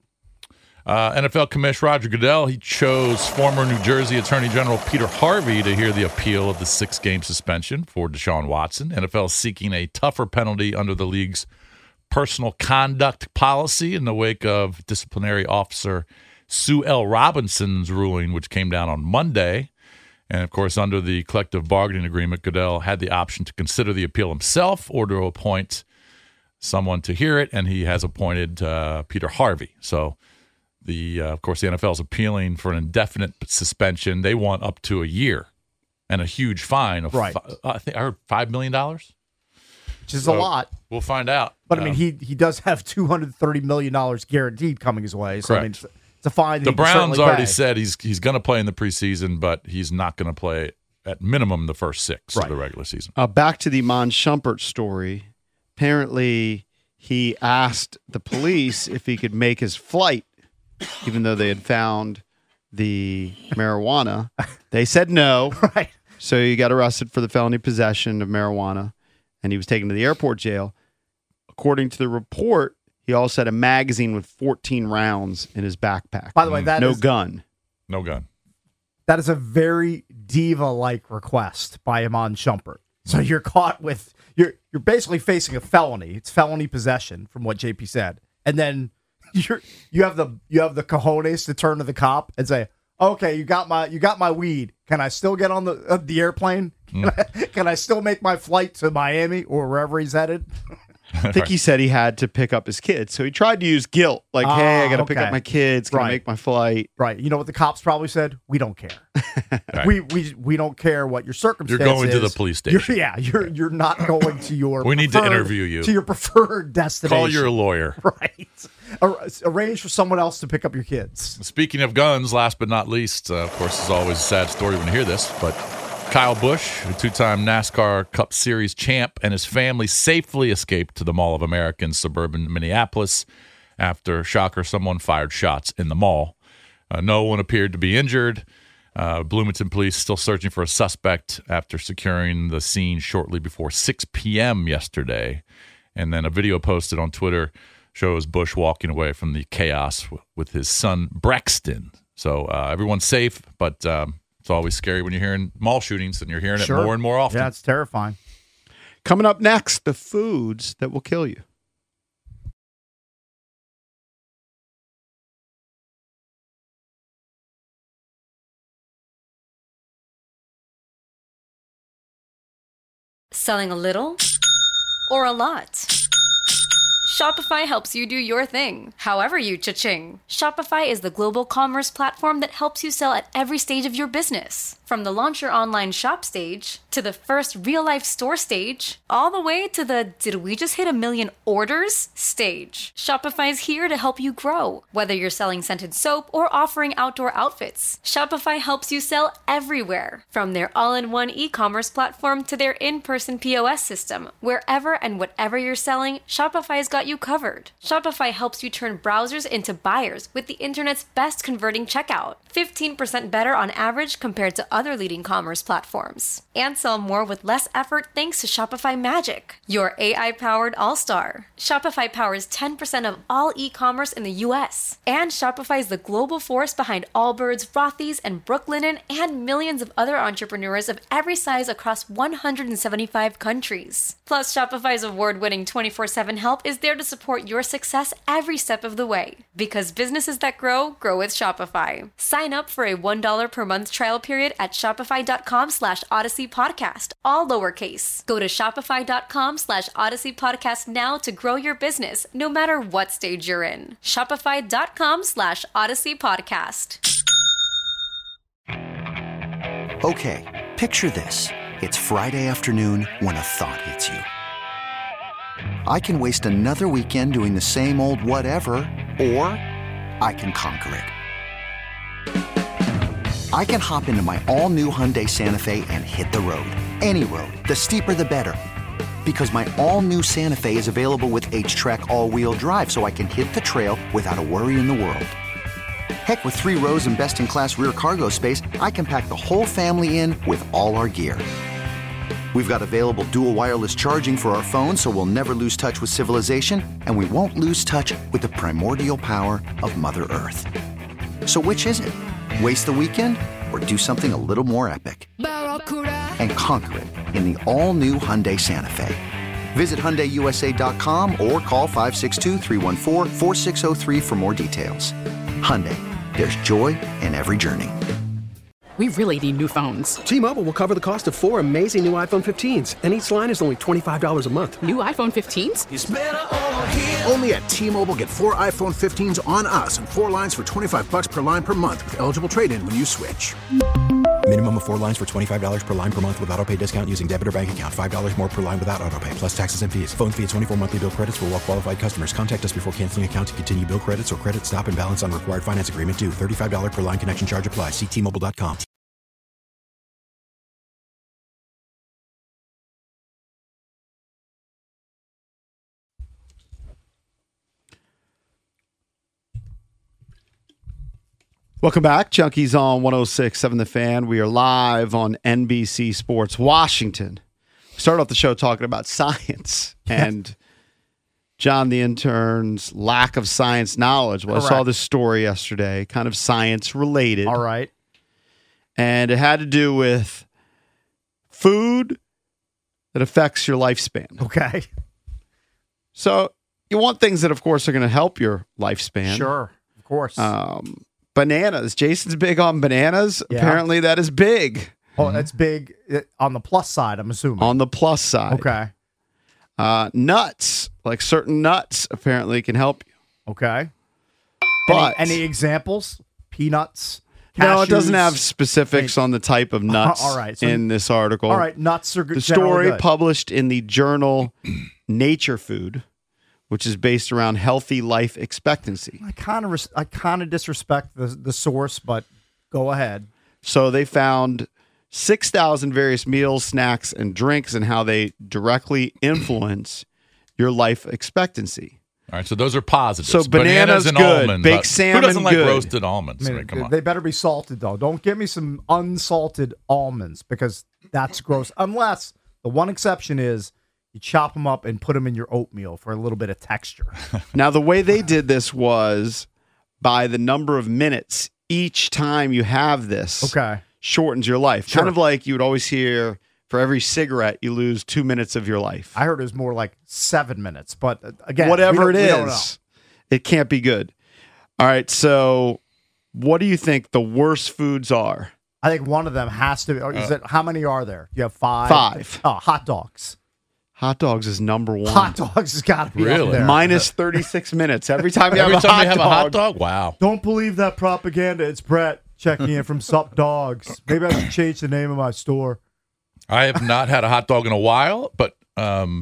Uh, N F L Commissioner Roger Goodell, he chose former New Jersey Attorney General Peter Harvey to hear the appeal of the six-game suspension for Deshaun Watson. N F L is seeking a tougher penalty under the league's personal conduct policy in the wake of disciplinary officer Sue L. Robinson's ruling, which came down on Monday. And, of course, under the collective bargaining agreement, Goodell had the option to consider the appeal himself or to appoint someone to hear it, and he has appointed uh, Peter Harvey. So, the uh, of course, the N F L is appealing for an indefinite suspension. They want up to a year and a huge fine of, Right. fi- I think I heard five million dollars. Which is So, a lot. We'll find out. But, I mean, Um, he he does have two hundred thirty million dollars guaranteed coming his way. So, I mean, Correct. it's, it's a fine. that The he can Browns certainly already pay. said he's he's going to play in the preseason, but he's not going to play at minimum the first six Right. of the regular season. Uh, back to the Mon Shumpert story. Apparently, he asked the police if he could make his flight, even though they had found the marijuana. They said no. Right. So he got arrested for the felony possession of marijuana, and he was taken to the airport jail. According to the report, he also had a magazine with fourteen rounds in his backpack. By the way, that no is- gun. No gun. That is a very diva-like request by Iman Shumpert. So you're caught with you're you're basically facing a felony. It's felony possession, from what J P said, and then you're you have the you have the cojones to turn to the cop and say, "Okay, you got my you got my weed. Can I still get on the uh, the airplane? Can, I, can I still make my flight to Miami or wherever he's headed?" I think he said he had to pick up his kids. So he tried to use guilt, like, Ah, hey, I got to pick okay. up my kids. Can I Right. make my flight? Right. You know what the cops probably said? We don't care. Right. We we we don't care what your circumstance You're going to the is. police You're- station. yeah, you're you're not going to your. We need to preferred- interview you. to your preferred destination. Call your lawyer. Right. Ar- Arrange for someone else to pick up your kids. Speaking of guns, last but not least, uh, of course, it's always a sad story when you hear this, but Kyle Busch, a two-time NASCAR Cup Series champ, and his family safely escaped to the Mall of America in suburban Minneapolis after, shocker, someone fired shots in the mall. Uh, no one appeared to be injured. Uh, Bloomington police still searching for a suspect after securing the scene shortly before six p.m. yesterday. And then a video posted on Twitter shows Bush walking away from the chaos w- with his son Braxton. So uh, everyone's safe, but um, it's always scary when you're hearing mall shootings, and you're hearing it more and more often. Yeah, it's terrifying. Coming up next, the foods that will kill you. Selling a little or a lot? Shopify helps you do your thing, however you cha-ching. Shopify is the global commerce platform that helps you sell at every stage of your business. From the launch your online shop stage, to the first real-life store stage, all the way to the did we just hit a million orders stage. Shopify's here to help you grow. Whether you're selling scented soap or offering outdoor outfits, Shopify helps you sell everywhere. From their all-in-one e-commerce platform to their in-person P O S system, wherever and whatever you're selling, Shopify's got you covered. Shopify helps you turn browsers into buyers with the internet's best converting checkout. fifteen percent better on average compared to other leading commerce platforms. And sell more with less effort thanks to Shopify Magic, your A I-powered all-star. Shopify powers ten percent of all e-commerce in the U S. And Shopify is the global force behind Allbirds, Rothy's, and Brooklinen, and millions of other entrepreneurs of every size across one hundred seventy-five countries. Plus, Shopify's award-winning twenty-four seven help is there there to support your success every step of the way. Because businesses that grow, grow with Shopify. Sign up for a one dollar per month trial period at shopify.com slash Odyssey Podcast, all lowercase. Go to shopify.com slash Odyssey Podcast now to grow your business, no matter what stage you're in. Shopify.com slash Odyssey Podcast. Okay, picture this. It's Friday afternoon when a thought hits you. I can waste another weekend doing the same old whatever, or I can conquer it. I can hop into my all-new Hyundai Santa Fe and hit the road. Any road. The steeper the better. Because my all-new Santa Fe is available with H-Track all-wheel drive, so I can hit the trail without a worry in the world. Heck, with three rows and best-in-class rear cargo space, I can pack the whole family in with all our gear. We've got available dual wireless charging for our phones, so we'll never lose touch with civilization, and we won't lose touch with the primordial power of Mother Earth. So which is it? Waste the weekend or do something a little more epic? And conquer it in the all-new Hyundai Santa Fe. Visit Hyundai U S A dot com or call five six two, three one four, four six zero three for more details. Hyundai, there's joy in every journey. We really need new phones. T-Mobile will cover the cost of four amazing new iPhone fifteens, and each line is only twenty-five dollars a month. New iPhone fifteens? It's better over here. Only at T-Mobile, get four iPhone fifteens on us and four lines for twenty-five dollars per line per month with eligible trade-in when you switch. Minimum of four lines for twenty-five dollars per line per month with autopay discount using debit or bank account. five dollars more per line without autopay, plus taxes and fees. Phone fee at twenty-four monthly bill credits for well-qualified customers. Contact us before canceling account to continue bill credits or credit stop and balance on required finance agreement due. thirty-five dollars per line connection charge applies. See T Mobile dot com. Welcome back. Junkies on one oh six point seven The Fan. We are live on N B C Sports Washington. We started off the show talking about science and John the intern's lack of science knowledge. Well, Correct. I saw this story yesterday, kind of science related. All right. And it had to do with food that affects your lifespan. Okay. So you want things that, of course, are going to help your lifespan. Sure. Of course. Um, Bananas. Jason's big on bananas. Yeah. Apparently, that is big. Oh, that's big on the plus side, I'm assuming. On the plus side. Okay. Uh, nuts, like certain nuts, apparently can help you. Okay. But any, any examples? Peanuts? No, it cashews? doesn't have specifics on the type of nuts All right, so- in this article. All right, nuts are good. The generally story good. published in the journal Nature Food, which is based around healthy life expectancy. I kind of res- I kind of disrespect the the source, but go ahead. So they found six thousand various meals, snacks, and drinks and how they directly influence your life expectancy. All right, so those are positives. So bananas, and good. almonds. Baked uh, salmon, Who doesn't like good. roasted almonds? I I mean, mean, come on. they better be salted though. Don't give me some unsalted almonds because that's gross. Unless the one exception is you chop them up and put them in your oatmeal for a little bit of texture. Now, the way they did this was by the number of minutes each time you have this Okay. shortens your life. Sure. Kind of like you would always hear, for every cigarette, you lose two minutes of your life. I heard it was more like seven minutes, but uh, again, Whatever we it don't- we don't is, it can't be good. All right, so what do you think the worst foods are? I think one of them has to be. Or is Uh, it how many are there? You have five. Five. Oh, hot dogs. Hot dogs is number one. Hot dogs has got to be up there. Minus thirty-six minutes every time you Every have, a, time hot you have a dog. hot dog? Wow. Don't believe that propaganda. It's Brett checking in from Sup Dogs. Maybe I should change the name of my store. I have not had a hot dog in a while, but um,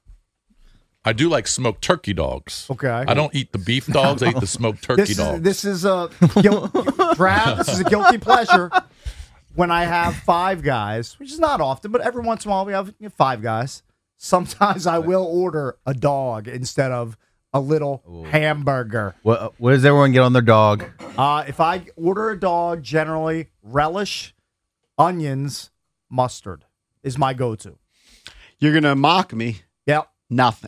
I do like smoked turkey dogs. Okay. I don't eat the beef dogs. I eat the smoked turkey This is, dogs. this is a guilt, Brad. This is a guilty pleasure. When I have Five Guys, which is not often, but every once in a while we have you know, Five Guys. Sometimes I will order a dog instead of a little hamburger. What, what does everyone get on their dog? Uh, if I order a dog, generally relish, onions, mustard is my go-to. You're going to mock me. Yep. Nothing.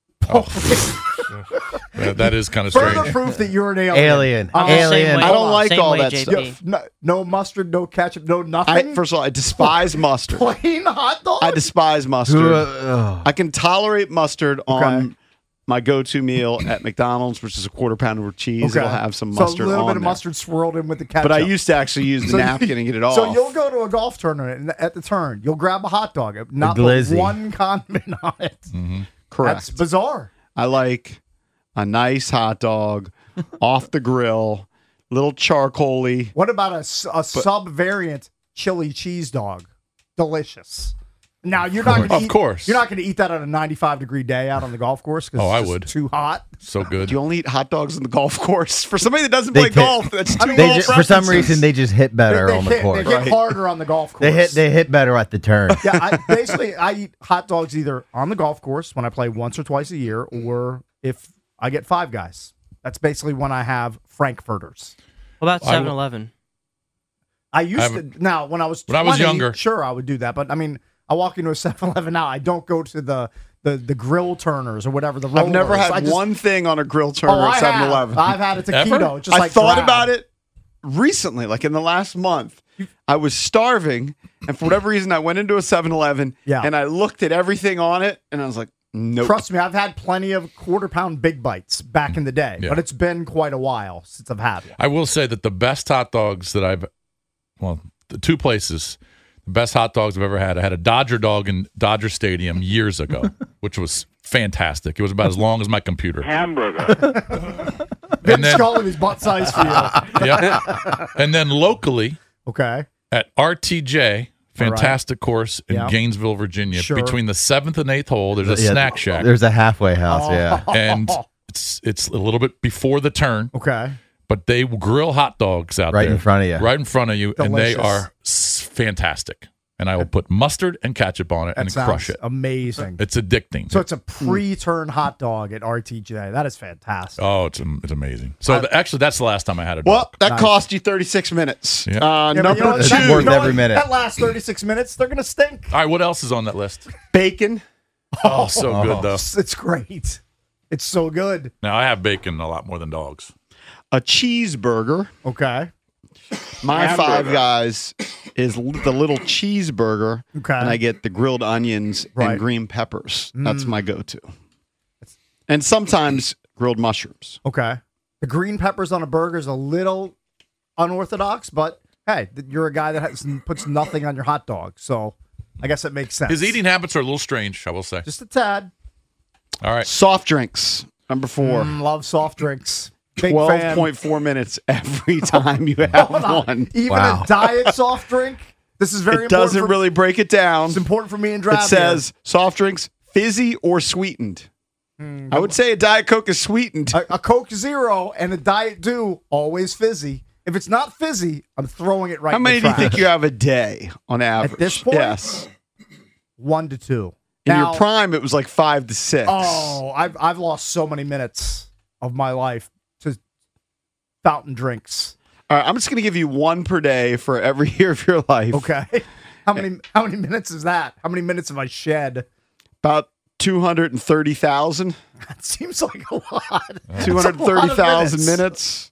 Yeah, that is kind of Further strange. proof that you're an alien. Alien. Uh, Alien. I don't like Same all way, that J P. stuff. Yeah, no, no mustard, no ketchup, no I, nothing. first of all, I despise mustard. Plain hot dog. I despise mustard. Who, uh, I can tolerate mustard on Okay. my go-to meal at McDonald's, which is a quarter pounder with cheese. Okay. It'll have some So mustard a little on bit of there. mustard swirled in with the ketchup. But I used to actually use the So you- napkin and get it off. So you'll go to a golf tournament, and at the turn, you'll grab a hot dog, not put glizzy. one condiment on it. Correct. That's bizarre. I like a nice hot dog off the grill, little charcoaly. What about a, s- a sub-variant chili cheese dog? Delicious. Now you're not going to Of eat, course. you're not going to eat that on a ninety-five degree day out on the golf course because Oh, I it's just would. too hot. So good. Do you only eat hot dogs on the golf course? For somebody that doesn't They play hit- golf, that's two They golf ju- for some references. reason, they just hit better they, they on the hit, course. They hit harder on the golf course. They hit. They hit better at the turn. yeah, I, basically, I eat hot dogs either on the golf course when I play once or twice a year, or if I get Five Guys. That's basically when I have Frankfurters. What about I w- seven eleven? I used I to haven't- now when I was When I was twenty, younger. sure I would do that, but I mean, I walk into a seven eleven now. I don't go to the the, the grill turners or whatever. The rollers. I've never had I just- one thing on a grill turner Oh, I at seven eleven. have. I've had a Ever? taquito. It's just I like thought grab. about it recently, like in the last month. I was starving, and for whatever reason, I went into a seven eleven, Yeah. and I looked at everything on it, and I was like, nope. Trust me, I've had plenty of quarter pound big bites back in the day, Yeah. but it's been quite a while since I've had one. I will say that the best hot dogs that I've, well, the two places, the best hot dogs I've ever had. I had a Dodger dog in Dodger Stadium years ago, which was fantastic. It was about as long as my computer. Hamburger. Ben then- Scully's butt size for you. Yeah. And then locally Okay. at R T J, fantastic course in Yeah. Gainesville, Virginia. Sure. Between the seventh and eighth hole, there's a Yeah, snack shack. There's a halfway house. Oh. Yeah. and it's it's a little bit before the turn, Okay. but they grill hot dogs out Right there. in front of you. Right in front of you. And they Delicious. are s- fantastic. And I will put mustard and ketchup on it That and sounds crush it. amazing. It's addicting. So it's a pre-turn hot dog at R T J. That is fantastic. Oh, it's am- it's amazing. So I- the, actually, that's the last time I had a dog. Well, that Nice. cost you thirty-six minutes. Yeah. Uh, Yeah, but number you know what? It's That- two, worth you know every what? minute. That last thirty-six minutes, they're going to stink. All right, what else is on that list? bacon. Oh, so good though. It's, it's great. It's so good. Now I have bacon a lot more than dogs. A cheeseburger. Okay. My Hamburger. Five Guys is l- the little cheeseburger, Okay. and I get the grilled onions Right. and green peppers. That's Mm. my go-to. And sometimes grilled mushrooms. Okay. The green peppers on a burger is a little unorthodox, but hey, th- you're a guy that has, puts nothing on your hot dog, so I guess it makes sense. His eating habits are a little strange, I will say. Just a tad. All right. Soft drinks, number four. Mm, love soft drinks. Big twelve fan. point four minutes every time you have Hold on. one. Even Wow. a diet soft drink. This is very It doesn't important. for- really break it down. It's important for me and Drab It says soft drinks, fizzy or sweetened. Hmm, I would say a Diet Coke is sweetened. a, a Coke Zero and a Diet Dew, always fizzy. If it's not fizzy, I'm throwing it right How in many the do you think trash. you have a day on average? this point? Yes. One to two. In Now- your prime, it was like five to six. Oh, I've I've lost so many minutes of my life to fountain drinks. All right, I'm just going to give you one per day for every year of your life. Okay. How many how many minutes is that? How many minutes have I shed? About two hundred thirty thousand. That seems like a lot. two hundred thirty thousand minutes.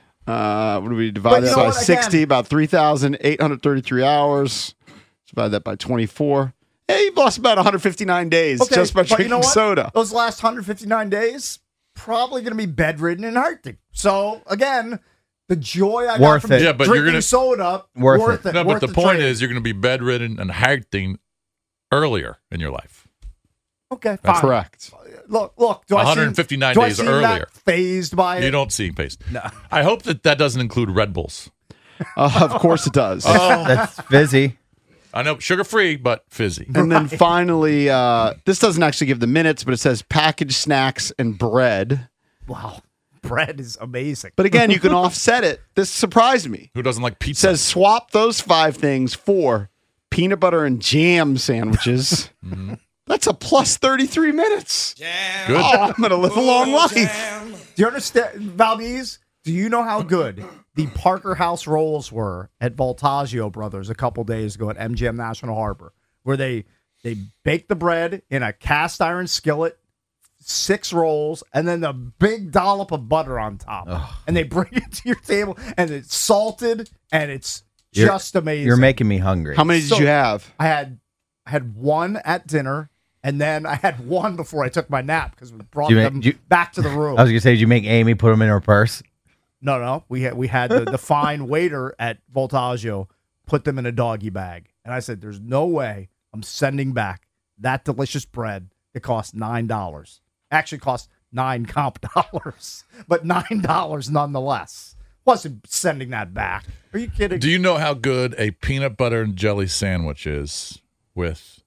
Uh, what do we divide But you that know by what? sixty? Again- About three thousand eight hundred thirty-three hours. Divide that by twenty-four. Hey, you've lost about one hundred fifty-nine days Okay, just by but drinking you know what? soda. Those last one hundred fifty-nine days, probably going to be bedridden and hurting. So again, the joy I got Worth from it. Yeah, but you're drinking gonna- soda, Worth worth it. it. No, worth but the point trade. is you're going to be bedridden and hurting earlier in your life. okay, That's fine. Correct. Look, look. Do one I hundred seem, fifty-nine do I days seem earlier. that phased by it? You don't see pace. No. I hope that that doesn't include Red Bulls. Uh, of course it does. That's fizzy. I know sugar free, but fizzy. And then finally, uh, this doesn't actually give the minutes, but it says packaged snacks and bread. Wow, bread is amazing. But again, you can offset it. This surprised me. Who doesn't like It pizza? says swap those five things for peanut butter and jam sandwiches. Mm-hmm. That's a plus thirty-three minutes. Good. Oh, I'm going to live a long life. Do you understand, Valdez? Do you know how good the Parker House rolls were at Voltaggio Brothers a couple days ago at M G M National Harbor, where they they bake the bread in a cast iron skillet, six rolls, and then the big dollop of butter on top, and they bring it to your table, and it's salted, and it's You're- just amazing. You're making me hungry. How many did So- you have? I had I had one at dinner, And then I had one before I took my nap because we brought Do you make- them do you- back to the room. I was gonna say, did you make Amy put them in her purse? No, no. We had we had the, the fine waiter at Voltaggio put them in a doggy bag. And I said, there's no way I'm sending back that delicious bread. It cost nine dollars. Actually cost nine comp dollars, but nine dollars nonetheless. Wasn't sending that back. Are you kidding? Do you know how good a peanut butter and jelly sandwich is with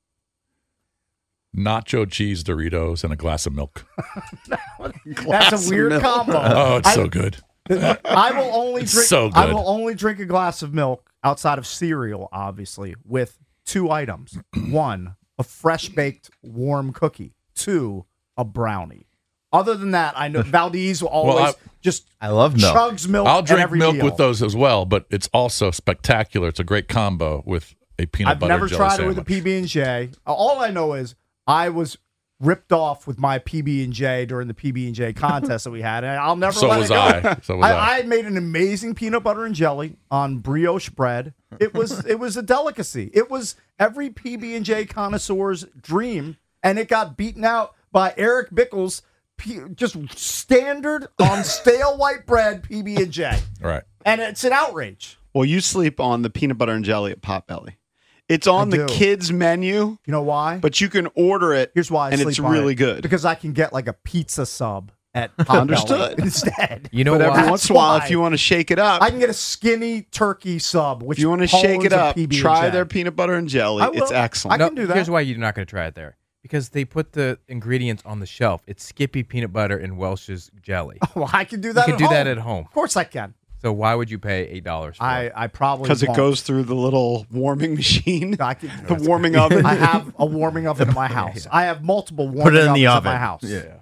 nacho cheese Doritos and a glass of milk? That's a weird combo. Oh, it's I- so good. I will only It's drink. so I good. will only drink a glass of milk outside of cereal, obviously, with two items: one, a fresh baked warm cookie; two, a brownie. Other than that, I know Valdez will always Well, I- just I love milk. chugs milk. I'll at drink every milk meal. with those as well, but it's also spectacular. It's a great combo with a peanut I've butter never jelly tried sandwich. it with a P B and J. All I know is I was ripped off with my P B and J during the P B and J contest that we had, and I'll never So let was it go. I. So was I. I made an amazing peanut butter and jelly on brioche bread. It was it was a delicacy. It was every P B and J connoisseur's dream, and it got beaten out by Eric Bickle's P- just standard on stale white bread P B and J, Right. and it's an outrage. Well, you sleep on the peanut butter and jelly at Potbelly. It's on I the do. kids' menu. You know why? But you can order it. Here's why I and sleep it's on really it. good. Because I can get like a pizza sub at Potbelly Understood. instead. You know but what? every once in a while, why. if you want to shake it up, I can get a skinny turkey sub, which if you want to pones shake it a up, P B and try J. their peanut butter and jelly. I will. It's excellent. I can do that. Here's why you're not going to try it there. Because they put the ingredients on the shelf. It's Skippy peanut butter and Welch's jelly. Well, I can do that. You at can do home. that at home. Of course, I can. So why would you pay eight dollars for I, it? I probably Because it won't. goes through the little warming machine, I can, the warming oven. I have a warming oven in my house. I have multiple warming Put it in ovens the at oven. my house. Yeah.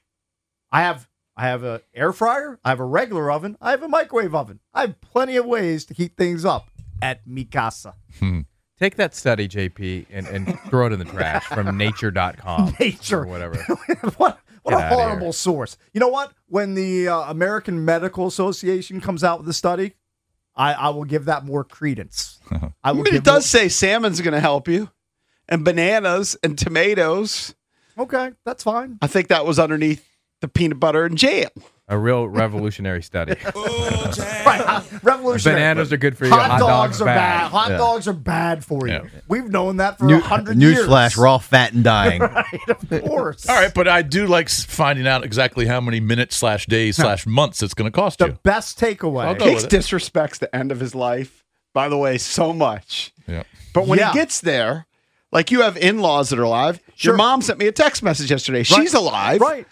I have I have a air fryer. I have a regular oven. I have a microwave oven. I have plenty of ways to heat things up at mi casa. Take that study, J P, and, and throw it in the trash from nature dot com. Nature. Or whatever. what what Get a outta horrible here. source. You know what? When the uh, American Medical Association comes out with a study, I, I will give that more credence. I I will mean, give it does say salmon's going to help you, and bananas and tomatoes. more- Okay, that's fine. I think that was underneath the peanut butter and jam. A real revolutionary study. Right, uh, revolutionary. Bananas are good for you. Hot, Hot dogs, dogs are bad. bad. Hot Yeah. dogs are bad for you. Yeah. We've known that for a New, hundred years. newsflash, we're all fat and dying. Right, of course. All right, but I do like s- finding out exactly how many minutes slash days slash months it's going to cost The you. best takeaway. I'll go Hicks with it. disrespects the end of his life, by the way, so much. Yeah. But when Yeah. he gets there, like you have in-laws that are alive. Sure. Your mom sent me a text message yesterday. She's alive. Right.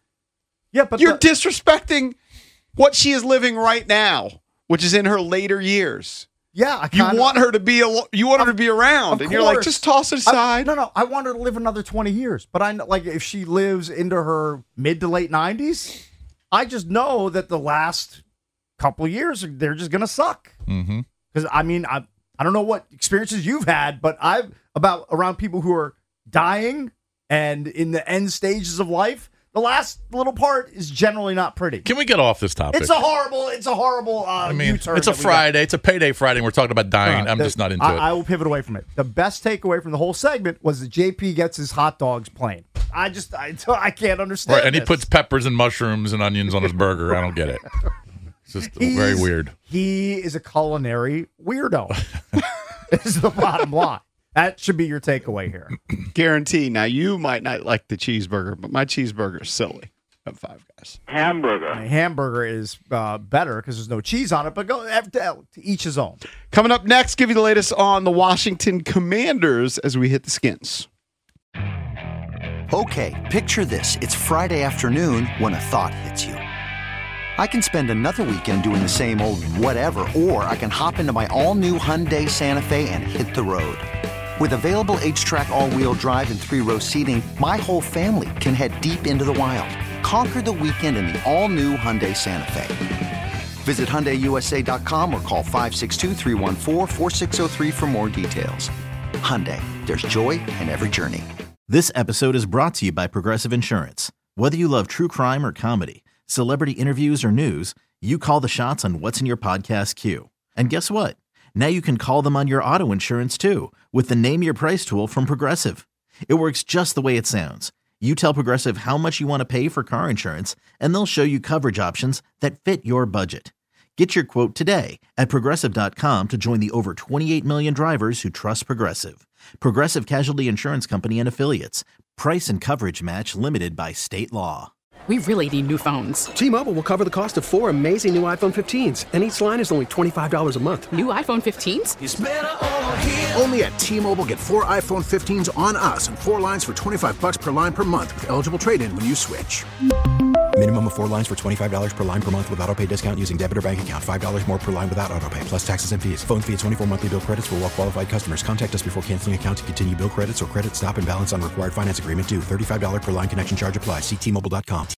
Yeah, but You're the- disrespecting what she is living right now, which is in her later years. yeah, I You kinda, want her to be al- you want her to be around, Of and you're like, course. just toss it I- aside. no, no, I want her to live another twenty years. But I know, like, if she lives into her mid to late nineties, I just know that the last couple of years they're just gonna suck. Mm-hmm. Because I mean, I I don't know what experiences you've had, but I've about around people who are dying and in the end stages of life. The last little part is generally not pretty. Can we get off this topic? It's a horrible. It's a horrible. Uh, I mean, U-turn it's a that we got. Friday. It's a payday Friday, and we're talking about dying. Uh, I'm the- just not into I, it. I will pivot away from it. The best takeaway from the whole segment was that J P gets his hot dogs plain. I just I, I can't understand. Right, and he this. puts peppers and mushrooms and onions on his burger. I don't get it. It's just very He's- weird. He is a culinary weirdo. This is the bottom line. That should be your takeaway here. Guarantee. Now you might not like the cheeseburger, but my cheeseburger is silly. At Five Guys. Hamburger. My hamburger is uh, better because there's no cheese on it, but go to, to each his own. Coming up next, give you the latest on the Washington Commanders as we hit the Skins. Okay, picture this. It's Friday afternoon when a thought hits you. I can spend another weekend doing the same old whatever, or I can hop into my all-new Hyundai Santa Fe and hit the road. With available H-Track all-wheel drive and three-row seating, my whole family can head deep into the wild. Conquer the weekend in the all-new Hyundai Santa Fe. Visit Hyundai U S A dot com or call five six two, three one four, four six zero three for more details. Hyundai, there's joy in every journey. This episode is brought to you by Progressive Insurance. Whether you love true crime or comedy, celebrity interviews or news, you call the shots on what's in your podcast queue. And guess what? Now you can call them on your auto insurance too with the Name Your Price tool from Progressive. It works just the way it sounds. You tell Progressive how much you want to pay for car insurance, and they'll show you coverage options that fit your budget. Get your quote today at Progressive dot com to join the over twenty-eight million drivers who trust Progressive. Progressive Casualty Insurance Company and Affiliates. Price and coverage match limited by state law. We really need new phones. T-Mobile will cover the cost of four amazing new iPhone fifteens, and each line is only twenty-five dollars a month. New iPhone fifteens? It's better over here. Only at T-Mobile, get four iPhone fifteens on us and four lines for twenty-five bucks per line per month with eligible trade-in when you switch. Minimum of four lines for twenty-five dollars per line per month with auto pay discount using debit or bank account. five dollars more per line without auto pay, plus taxes and fees. Phone fee at twenty-four monthly bill credits for well-qualified customers. Contact us before canceling account to continue bill credits or credit stop and balance on required finance agreement due. thirty-five dollars per line connection charge applies. See T Mobile dot com.